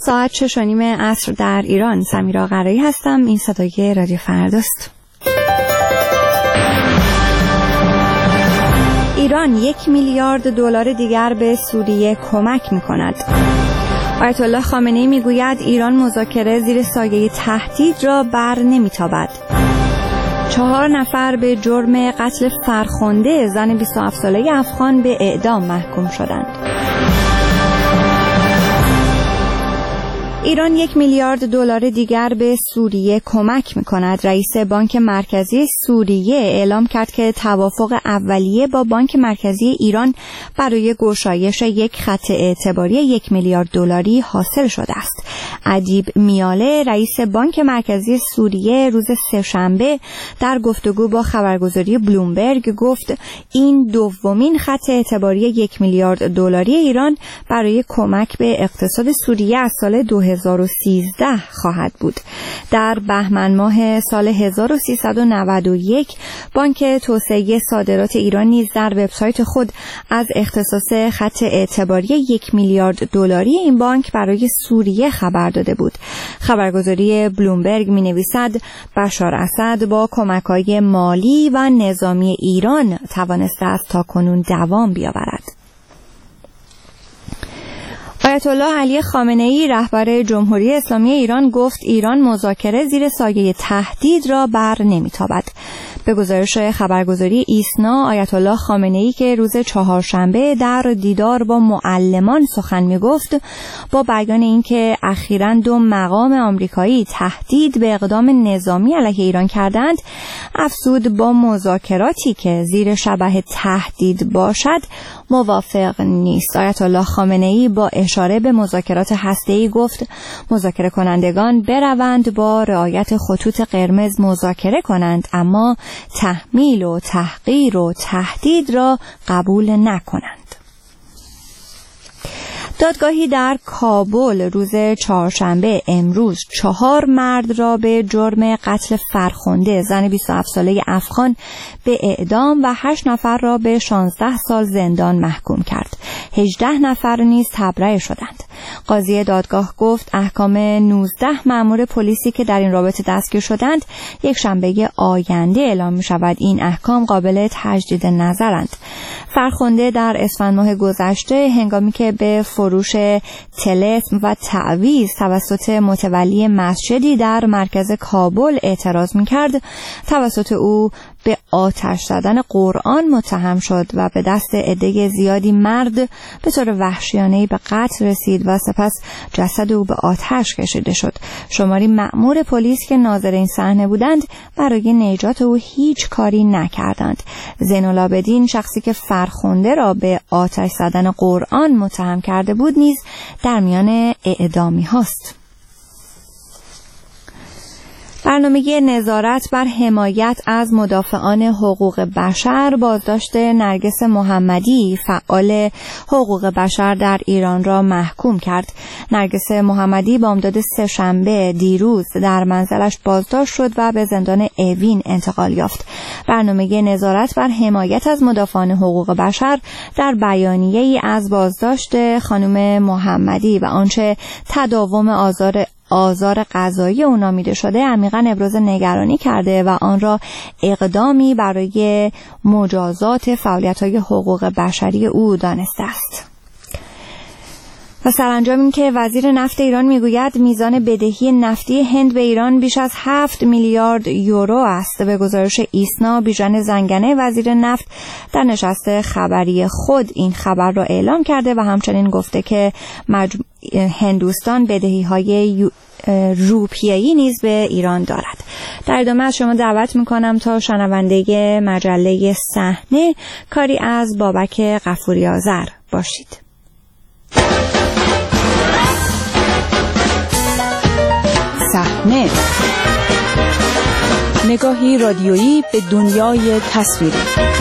ساعت 6:30 عصر در ایران. سمیرا قرایی هستم. این صدای رادیو فرداست. ایران 1 میلیارد دلار دیگر به سوریه کمک می‌کند. آیت الله خامنه‌ای میگوید ایران مذاکره زیر سایه تهدید را بر نمی‌تابد. 4 نفر به جرم قتل فرخنده زن 27 ساله افغان به اعدام محکوم شدند. ایران 1 میلیارد دلار دیگر به سوریه کمک می‌کند. رئیس بانک مرکزی سوریه اعلام کرد که توافق اولیه با بانک مرکزی ایران برای گشایش یک خط اعتباری 1 میلیارد دلاری حاصل شده است. ادیب میاله رئیس بانک مرکزی سوریه روز سه‌شنبه در گفتگو با خبرگزاری بلومبرگ گفت این دومین خط اعتباری 1 میلیارد دلاری ایران برای کمک به اقتصاد سوریه از سال 2013 خواهد بود. در بهمن ماه سال 1391 بانک توسعه صادرات ایران نیز در وبسایت خود از اختصاص خط اعتباری 1 میلیارد دلاری این بانک برای سوریه خبر داده بود. خبرگزاری بلومبرگ می‌نویسد بشار اسد با کمک‌های مالی و نظامی ایران توانسته است تاکنون دوام بیاورد. آیت الله علی خامنه‌ای رهبر جمهوری اسلامی ایران گفت ایران مذاکره زیر سایه تهدید را بر نمی‌تابد. به گزارش خبرگزاری ایسنا، آیت الله خامنه‌ای که روز چهارشنبه در دیدار با معلمان سخن می‌گفت، با بیان اینکه اخیراً 2 مقام آمریکایی تهدید به اقدام نظامی علیه ایران کردند، افزود با مذاکراتی که زیر شبح تهدید باشد موافق نیست. آیت الله خامنه‌ای با اشاره به مذاکرات هسته‌ای گفت مذاکره کنندگان بروند با رعایت خطوط قرمز مذاکره کنند، اما تحمیل و تحقیر و تهدید را قبول نکنند. دادگاهی در کابل روز چهارشنبه امروز 4 مرد را به جرم قتل فرخنده زن 27 ساله افغان به اعدام و 8 نفر را به 16 سال زندان محکوم کرد. 18 نفر نیز تبرئه شدند. قاضی دادگاه گفت احکام 19 مأمور پلیسی که در این رابطه دستگیر شدند یک شنبه آینده اعلام می شود. این احکام قابل تجدید نظرند. فرخنده در اسفند ماه گذشته هنگامی که به فروش طلسم و تعویض توسط متولی مسجدی در مرکز کابل اعتراض می‌کرد، توسط او به آتش زدن قرآن متهم شد و به دست عده زیادی مرد به طور وحشیانه‌ای به قتل رسید و سپس جسد او به آتش کشیده شد. شماری مأمور پلیس که ناظر این صحنه بودند برای نجات او هیچ کاری نکردند. زین‌العابدین، شخصی که فرخنده را به آتش زدن قرآن متهم کرده بود، نیز در میان اعدامی هاست. برنامه نظارت بر حمایت از مدافعان حقوق بشر بازداشت نرگس محمدی، فعال حقوق بشر در ایران را محکوم کرد. نرگس محمدی بامداد سه‌شنبه دیروز در منزلش بازداشت شد و به زندان اوین انتقال یافت. برنامه نظارت بر حمایت از مدافعان حقوق بشر در بیانیه‌ای از بازداشت خانم محمدی و آنچه تداوم آزار قضایی او نامیده شده عمیقاً ابراز نگرانی کرده و آن را اقدامی برای مجازات فعالیت‌های حقوق بشری او دانسته است. و سرانجام این که وزیر نفت ایران میگوید میزان بدهی نفتی هند به ایران بیش از 7 میلیارد یورو است. به گزارش ایسنا، بیژن زنگنه وزیر نفت در نشست خبری خود این خبر را اعلام کرده و همچنین گفته که هندوستان بدهی‌های روپیه‌ای نیز به ایران دارد. در ادامه از شما دعوت می‌کنم تا شنونده مجله صحنه کاری از بابک غفوری آذر باشید. صحنه، نگاهی رادیویی به دنیای تصویری.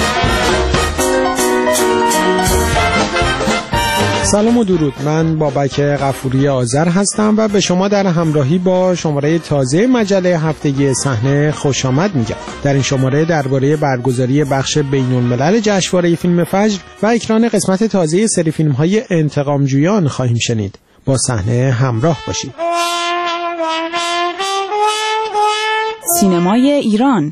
سلام و درود، من بابک غفوری آذر هستم و به شما در همراهی با شماره تازه مجله هفتگی صحنه خوش آمد میگم. در این شماره درباره برگزاری بخش بین‌الملل جشنواره فیلم فجر و اکران قسمت تازه سری فیلم‌های انتقام‌جویان خواهیم شنید. با صحنه همراه باشید. سینمای ایران.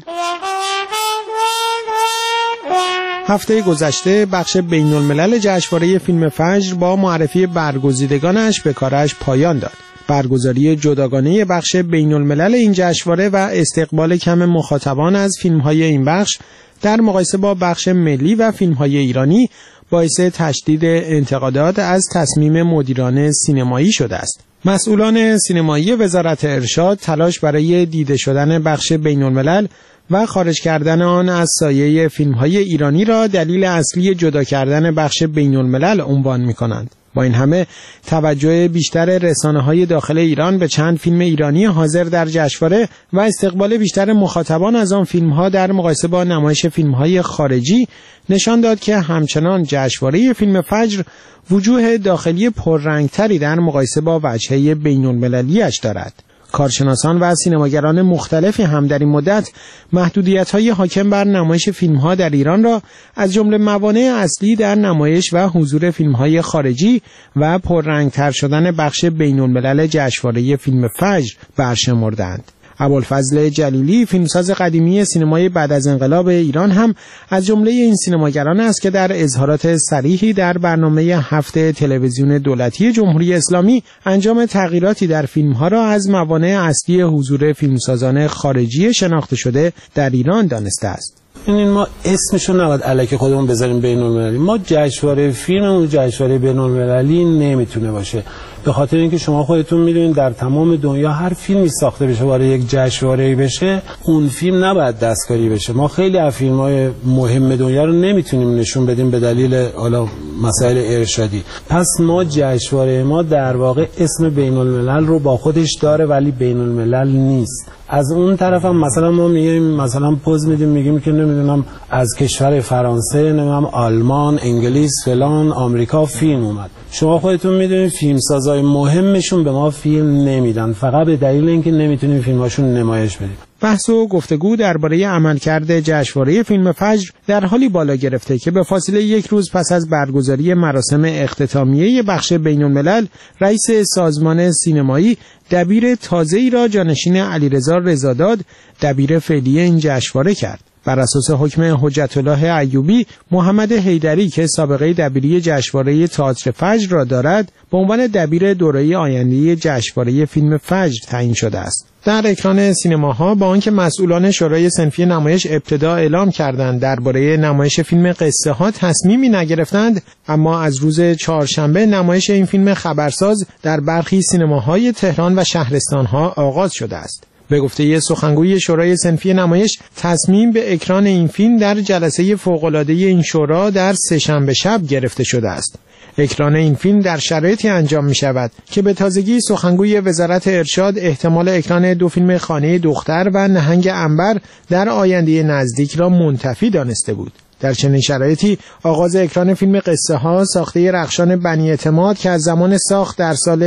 هفته گذشته بخش بین الملل جشنواره فیلم فجر با معرفی برگزیدگانش به کارش پایان داد. برگزاری جداگانه بخش بین الملل این جشنواره و استقبال کم مخاطبان از فیلم‌های این بخش در مقایسه با بخش ملی و فیلم‌های ایرانی باعث تشدید انتقادات از تصمیم مدیران سینمایی شده است. مسئولان سینمایی وزارت ارشاد تلاش برای دیده شدن بخش بین الملل و خارج کردن آن از سایه فیلم‌های ایرانی را دلیل اصلی جدا کردن بخش بین الملل عنوان می‌کنند. با این همه توجه بیشتر رسانه‌های داخل ایران به چند فیلم ایرانی حاضر در جشنواره و استقبال بیشتر مخاطبان از آن فیلم‌ها در مقایسه با نمایش فیلم‌های خارجی نشان داد که همچنان جشنواره فیلم فجر وجوه داخلی پررنگتری در مقایسه با وجهه بین‌المللی‌اش دارد. کارشناسان و سینماگران مختلفی هم در این مدت محدودیت‌های حاکم بر نمایش فیلم‌ها در ایران را از جمله موانع اصلی در نمایش و حضور فیلم‌های خارجی و پررنگتر شدن بخش بین‌الملل جشنواره فیلم فجر برشمردند. ابوالفضل جلیلی، فیلمساز قدیمی سینمای بعد از انقلاب ایران، هم از جمله این سینماگران است که در اظهارات صریحی در برنامه هفته تلویزیون دولتی جمهوری اسلامی انجام تغییراتی در فیلم‌ها را از موانع اصلی حضور فیلمسازان خارجی شناخته شده در ایران دانسته است. این ما اسمشو نباید الکی خودمون بذاریم بین‌المللی. ما جشنواره فیلممون جشنواره بین‌المللی نمیتونه باشه، به خاطر اینکه شما خودتون میدونید در تمام دنیا هر فیلمی ساخته بشه وارد یک جشنواره بشه، اون فیلم نباید دستکاری بشه. ما خیلی از فیلم‌های مهم دنیا رو نمیتونیم نشون بدیم به دلیل حالا مسائل ارشادی. پس ما جشنواره ما در واقع اسم بین‌الملل رو با خودش داره ولی بین‌الملل نیست. از اون طرف هم مثلا ما میگیم، مثلا پوز میدیم میگیم که نمیدونم از کشور فرانسه، نمیدونم آلمان، انگلیس، فلان، آمریکا فیلم اومد. شما خودتون میدونید فیلمسازای مهمشون به ما فیلم نمیدن، فقط به دلیل اینکه نمیتونیم فیلماشون نمایش بدیم. بحث و گفتگو درباره عملکرد جشنواره فیلم فجر در حالی بالا گرفته که به فاصله یک روز پس از برگزاری مراسم اختتامیه بخش بین‌الملل، رئیس سازمان سینمایی دبیر تازه‌ای را جانشین علیرضا رضاداد دبیر فعلی این جشنواره کرد. بر اساس حکم حجت الله ایوبی، محمد حیدری که سابقه دبیری جشنواره تئاتر فجر را دارد، به عنوان دبیر دوره آینده جشنواره فیلم فجر تعیین شده است. در اکران سینماها با آنکه مسئولان شورای صنفی نمایش ابتدا اعلام کردند درباره نمایش فیلم قصه ها تصمیمی نگرفتند، اما از روز چهارشنبه نمایش این فیلم خبرساز در برخی سینماهای تهران و شهرستانها آغاز شده است. به گفته سخنگوی شورای صنفی نمایش، تصمیم به اکران این فیلم در جلسه فوق‌العاده این شورا در سه‌شنبه شب گرفته شده است. اکران این فیلم در شرایطی انجام می شود که به تازگی سخنگوی وزارت ارشاد احتمال اکران دو فیلم خانه دختر و نهنگ عنبر در آینده نزدیک را منتفی دانسته بود. در چنین شرایطی آغاز اکران فیلم قصه ها ساخته رخشان بنی اعتماد که از زمان ساخت در سال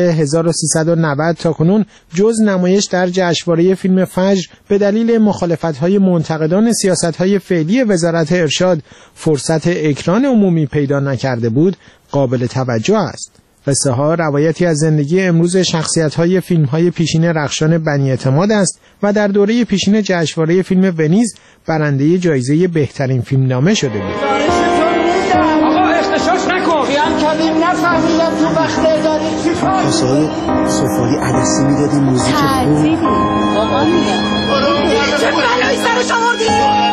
1390 تا کنون جز نمایش در جشنواره فیلم فجر به دلیل مخالفت‌های منتقدان سیاست‌های فعلی وزارت ارشاد فرصت اکران عمومی پیدا نکرده بود، قابل توجه است. قصه ها روایتی از زندگی امروز شخصیت‌های فیلم‌های پیشین رخشان بنی اعتماد است و در دوره پیشین جشنواره فیلم ونیز برنده جایزه بهترین فیلمنامه شده بود. آقا اختشاش نکن. بیان کردیم نفهمیدم تو وقته داری چی کار؟ کاسه‌های سفالی عدسی میدادی موزیک خوب. آقا میگم. چه بلایی سرش آوردی؟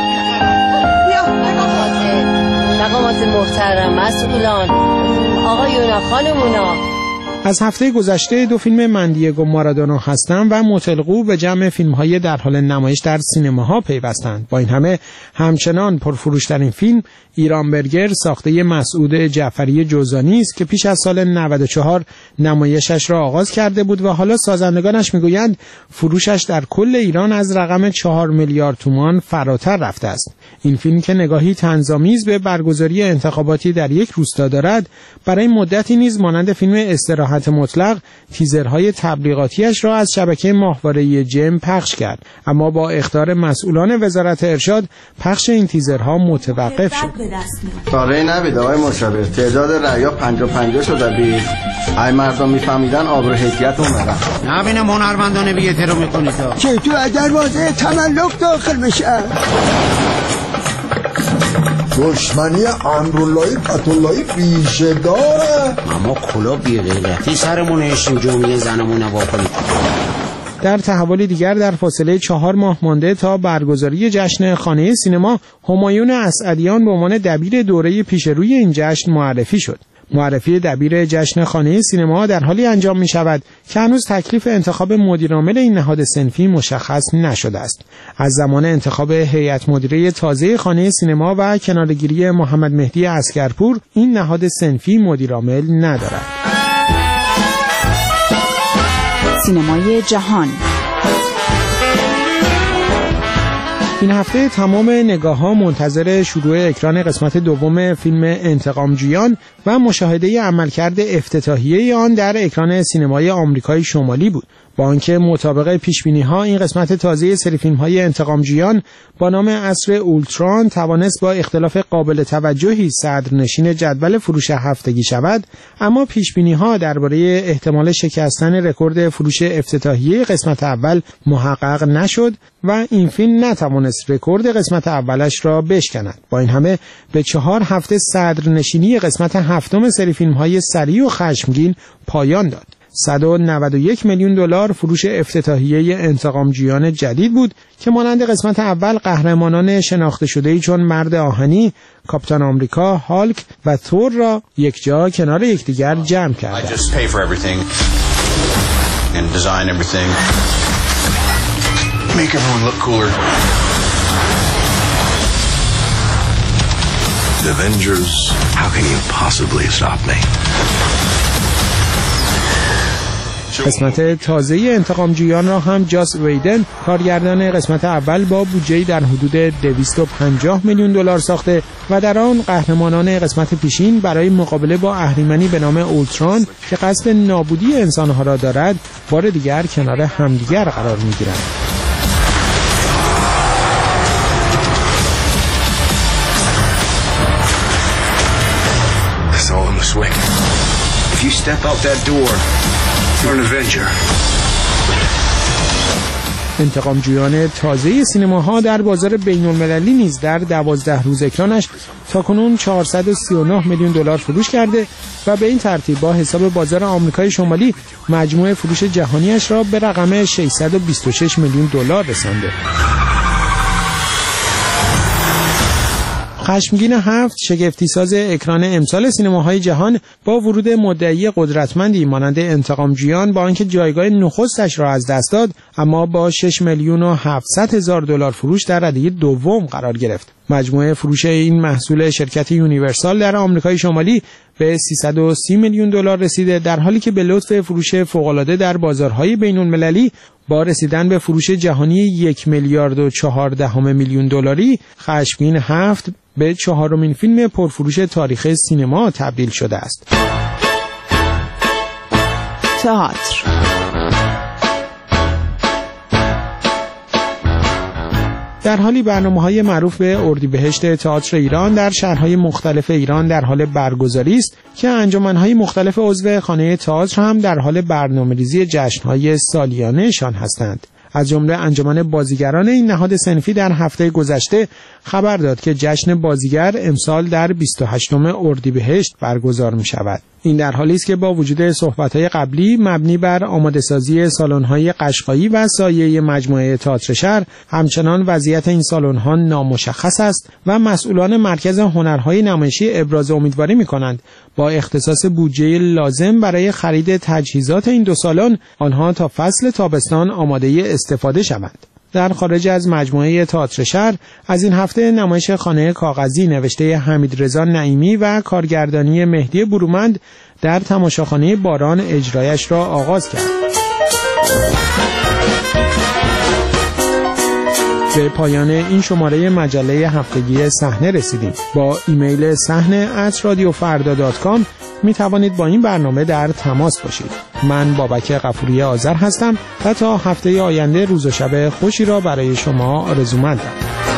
مقامات محترم مسئولان، آقایونا، خانمونا، از هفته گذشته دو فیلم من دیگو مارادونا هستم و متلقو به جمع فیلم‌های در حال نمایش در سینماها پیوستند. با این همه همچنان پرفروش‌ترین فیلم ایران برگر ساخته مسعود جعفری جوزانی است که پیش از سال 94 نمایشش را آغاز کرده بود و حالا سازندگانش میگویند فروشش در کل ایران از رقم 4 میلیارد تومان فراتر رفته است. این فیلم که نگاهی طنزآمیز به برگزاری انتخاباتی در یک روستا دارد، برای مدتی نیز مانند فیلم استراحت صحت مطلق تیزرهای تبلیغاتیش را از شبکه ماهواره جم پخش کرد، اما با اخطار مسئولان وزارت ارشاد پخش این تیزرها متوقف شد. کاری نبید آقای مشاور، تعداد رأیا 50-50 شده بید. ای مردم میفهمیدن آبرو حیثیتون برد. نبینم هنرمندانه بیعته رو میکنید که تو دروازه تملک داخل میشه. دشمنی امراللهی فتواللهی ریشه داره. اما کلا بی‌غیرتی سرمون نشین جمعی زنمون نوا کنید. در تحولی دیگر در فاصله 4 ماه مانده تا برگزاری جشن خانه سینما، همایون اسعدیان به عنوان دبیر دوره پیشروی این جشن معرفی شد. معرفی دبیر جشن خانه سینما در حالی انجام می شود که هنوز تکلیف انتخاب مدیرعامل این نهاد صنفی مشخص نشده است. از زمان انتخاب هیئت مدیره تازه خانه سینما و کناره‌گیری محمد مهدی عسکرپور، این نهاد صنفی مدیرعامل ندارد. سینمای جهان. این هفته تمام نگاه‌ها منتظر شروع اکران قسمت دوم فیلم انتقامجویان و مشاهده عملکرد افتتاحیه آن در اکران سینمای آمریکای شمالی بود. با آنکه مطابق پیشبینی‌ها این قسمت تازه سری فیلم‌های انتقامجویان با نام عصر اولتران توانست با اختلاف قابل توجهی صدرنشین جدول فروش هفتگی شود، اما پیشبینی‌ها درباره احتمال شکستن رکورد فروش افتتاحیه قسمت اول محقق نشد و این فیلم نتوانست رکورد قسمت اولش را بشکند. با این همه به 4 هفته صدرنشینی قسمت هفتم سری فیلم‌های سریع و خشمگین پایان داد. $191 میلیون فروش افتتاحیه انتقامجویان جدید بود که مانند قسمت اول قهرمانان شناخته شده‌ای چون مرد آهنی، کاپیتان آمریکا، هالک و تور را یک جا کنار یکدیگر جمع کرد. قسمت تازه انتقامجویان را هم جاس ویدن، کارگردان قسمت اول، با بودجه‌ای در حدود $250 میلیون ساخته و در آن قهرمانان قسمت پیشین برای مقابله با اهریمنی به نام اولتران که قصد نابودی انسانها را دارد، بار دیگر کنار همدیگر قرار می‌گیرند. If you step out that door, you're an Avenger. انتقامجویان تازه سینماها در بازار بین‌المللی نیز در 12 روز اکرانش تاکنون $439 میلیون فروش کرده و به این ترتیب با حساب بازار آمریکای شمالی مجموع فروش جهانیش را به رقم $626 میلیون رسانده. خشمگین 7 شگفتی‌ساز اکران امسال سینماهای جهان با ورود مدعی قدرتمندی مانند انتقامجویان با آنکه جایگاه نخستش را از دست داد، اما با $6,700,000 فروش در رده دوم قرار گرفت. مجموع فروش این محصول شرکت یونیورسال در آمریکای شمالی به $330 میلیون رسیده، در حالی که به لطف فروش فوق‌العاده در بازارهای بین‌المللی با رسیدن به فروش جهانی $1,410 میلیون خشمگین 7 به 4مین فیلم پرفروش تاریخ سینما تبدیل شده است. تئاتر. در حالی برنامه‌های معروف به اردیبهشت تئاتر ایران در شهرهای مختلف ایران در حال برگزاری است که انجمن‌های مختلف عضو خانه تئاتر هم در حال برنامه‌ریزی جشن‌های سالیانه‌شان هستند. از جمله انجمن بازیگران این نهاد صنفی در هفته گذشته خبر داد که جشن بازیگر امسال در 28 اردیبهشت برگزار می شود. این در حالی است که با وجود صحبت‌های قبلی مبنی بر آماده‌سازی سالن‌های قشقایی و سایه مجموعه تئاتر شهر، همچنان وضعیت این سالن‌ها نامشخص است و مسئولان مرکز هنرهای نمایشی ابراز امیدواری می‌کنند با اختصاص بودجه لازم برای خرید تجهیزات این دو سالن، آنها تا فصل تابستان آماده استفاده شوند. در خارج از مجموعه تئاتر شهر از این هفته نمایش خانه کاغذی نوشته حمیدرضا نعیمی و کارگردانی مهدی برومند در تماشاخانه باران اجرایش را آغاز کرد. به پایان این شماره مجله هفتگی صحنه رسیدیم. با ایمیل صحنه@radiofarda.com می توانید با این برنامه در تماس باشید. من بابک غفوری آذر هستم و تا هفته آینده روز و شب خوشی را برای شما آرزومندم.